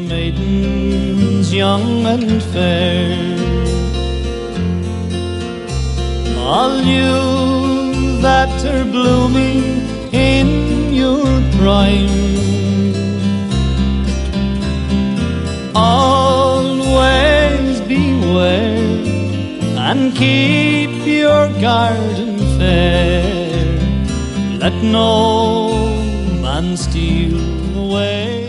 maidens young and fair, all you that are blooming in your prime, always beware and keep your garden fair. Let no man steal away